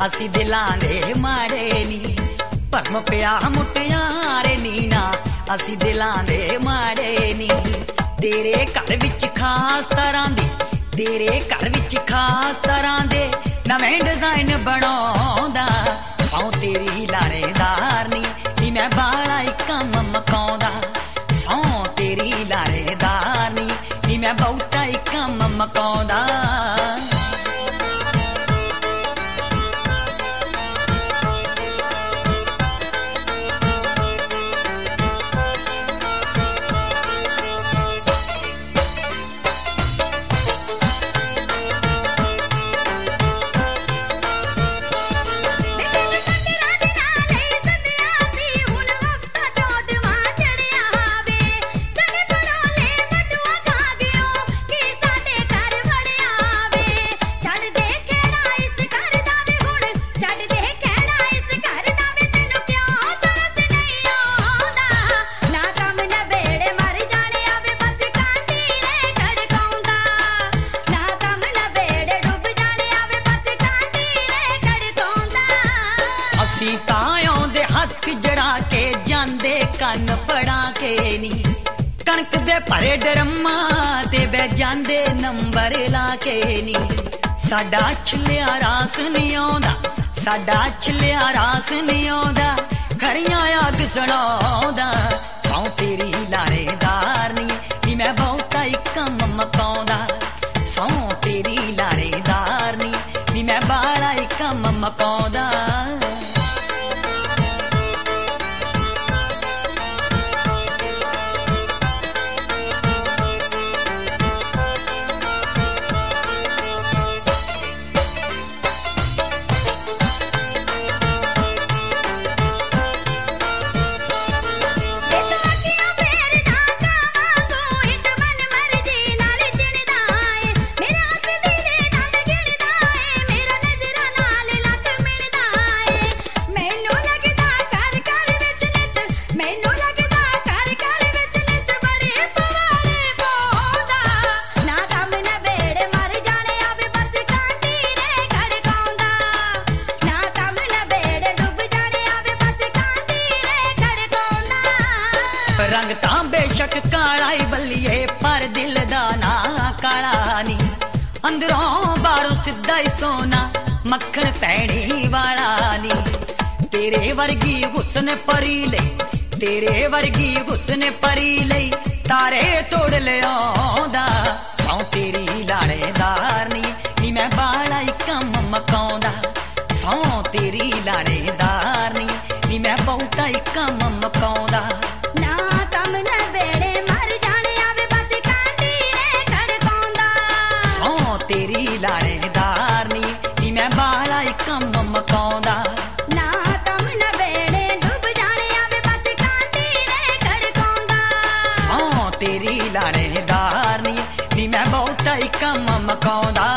ਅਸੀਂ ਦਿਲਾਂ ਦੇ ਮਾੜੇ ਨੀ ਭਰਮ ਪਿਆ ਮੁਟਿਆਰੇ ਨੀ ਨਾ ਅਸੀਂ ਦਿਲਾਂ ਦੇ ਮਾੜੇ ਨੀ ਤੇਰੇ ਘਰ ਵਿੱਚ ਖਾਸ ਤਰ੍ਹਾਂ ਦੇ ਤੇਰੇ ਘਰ ਵਿੱਚ ਖਾਸ ਤਰ੍ਹਾਂ ਦੇ ਨਵੇਂ ਡਿਜ਼ਾਈਨ ਬਣਾਉਂਦਾ ਸੌ ਤੇਰੀ ਲਾਰੇਦਾਰ ਨੀ ਮੈਂ ਬਾਲਾ ਹੀ ਕੰਮ ਮਕਾਉਂਦਾ ਸੌ ਤੇਰੀ ਲਾਰੇਦਾਰ ਨੀ ਮੈਂ ਬਹੁਤਾ ਹੀ ਕੰਮ ਮਕਾਉਂਦਾ ਤਾਇਓਂ ਦੇ ਹੱਥ ਜੜਾ ਕੇ ਜਾਂਦੇ ਕੰਨ ਫੜਾ ਕੇ ਨੀ ਕਣਕ ਦੇ ਭਰੇ ਡਰਮਾਂ ਤੇ ਬਹਿ ਜਾਂਦੇ ਨੰਬਰ ਲਾ ਕੇ ਨੀ ਸਾਡਾ ਛਲਿਆ ਰਾਸ ਨਹੀਂ ਆਉਂਦਾ ਸਾਡਾ ਛਲਿਆ ਰਾਸ ਨਹੀਂ ਆਉਂਦਾ ਖਰੀਆਂ ਅੱਗ ਸੁਣਾਉਂਦਾ ਸੌ ਤੇਰੀ ਲਾਰੇਦਾਰ ਨੀ ਮੈਂ ਬਹੁਤਾ ਹੀ ਕੰਮ ਮਕਾਉਂਦਾ ਸੌ ਤੇਰੀ ਲਾਰੇਦਾਰ ਨੀ ਮੈਂ ਬਾਲਾ ਹੀ ਕੰਮ ਮਕਾਉਂਦਾ रंग तां बेशक काला ही बल्लिए पर दिल दा ना काला नी अंदरों बाहरों सीधा ही सोना मक्खन पैणी वाला नी तेरे वर्गी हुस्न परी लई तेरे वर्गी हुस्न परी लई तारे तोड़ ले आंदा सौ तेरी लाड़ेदार नी मैं बाला ही कम मकाउंदा सौ तेरी लाड़ेदार नी मैं बहुता ही कम मकाउंदा तेरी लाड़ेदार नी मैं बाला ही कम मकाउंदा ना तम न बेड़े डूब जाने आवे बस कांटी रे खड़काउंदा सौ तेरी लाड़ेदार नी मैं बहुता ही कम मकाउंदा